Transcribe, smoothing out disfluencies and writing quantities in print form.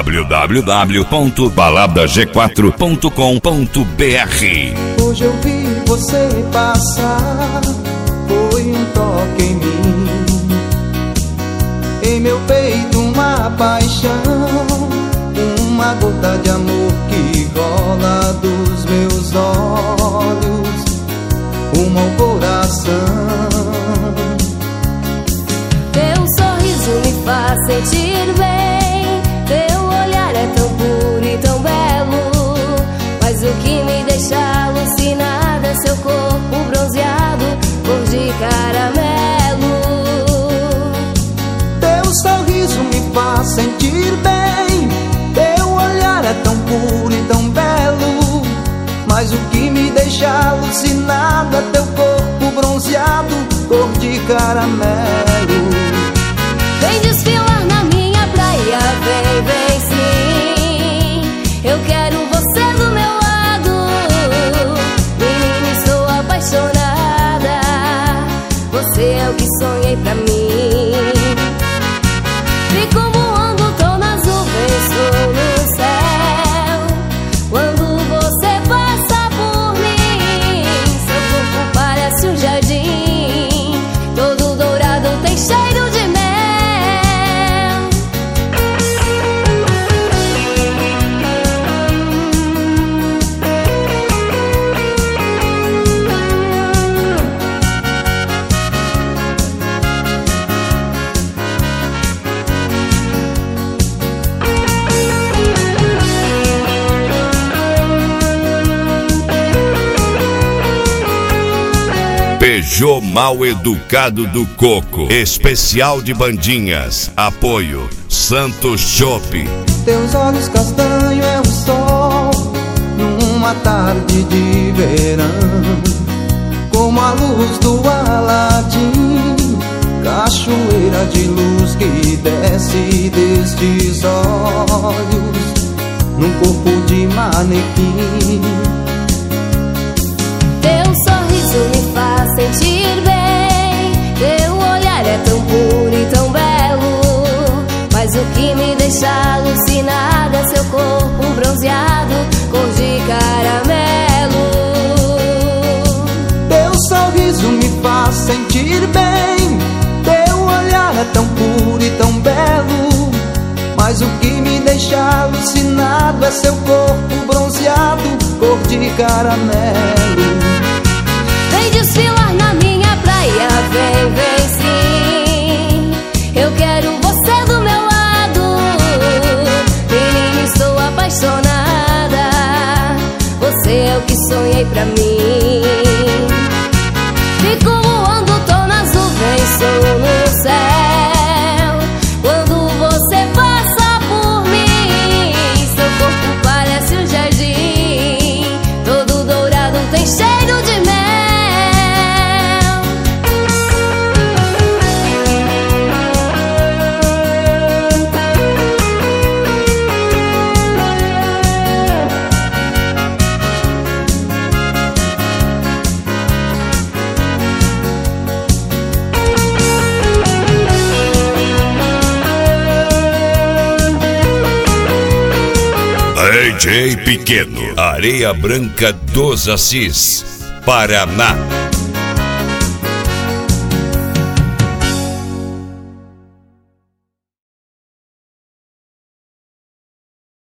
www.baladag4.com.br. Hoje eu vi você passar, foi um toque em mim, em meu peito uma paixão, uma gota de amor que rola dos meus olhos, rumo ao coração. Teu sorriso me faz sentir bem, teu olhar é tão puro e tão belo, mas o que me deixa alucinada é seu corpo bronzeado, cor de caramelo. Teu sorriso me faz sentir bem, teu olhar é tão puro e tão belo, mas o que me deixa alucinado é teu corpo bronzeado, cor de caramelo. Vem desfilar na minha praia, vem, vem sim, eu quero você do meu lado. Menina, estou apaixonada, você é o que sonhei pra mim. Fico voando, tô nas nuvens, tô no céu, quando você passa por mim. Seu corpo parece um jardim, todo dourado, tem cheiro de mel. Peugeot Mal Educado do Coco, especial de bandinhas. Apoio Santos Chopp. Teus olhos castanho é o sol numa tarde de verão, como a luz do Aladim, cachoeira de luz que desce destes olhos num corpo de manequim. Teu sorriso me faz sentir bem, teu olhar é tão puro e tão belo, mas o que me deixa alucinada é seu corpo bronzeado, cor de caramelo. Teu sorriso me faz sentir bem, teu olhar é tão puro e tão belo, mas o que me deixa alucinado é seu corpo bronzeado, cor de caramelo. Vem desfilar na minha praia, vem, vem sim, eu quero você do meu lado. Menina, estou apaixonada, você é o que sonhei pra mim. Fico voando, tô nas nuvens, sou no céu, quando você passa por mim. Seu corpo parece um jardim, todo dourado, tem cheiro de mel. DJ Pequeno, Areia Branca dos Assis, Paraná.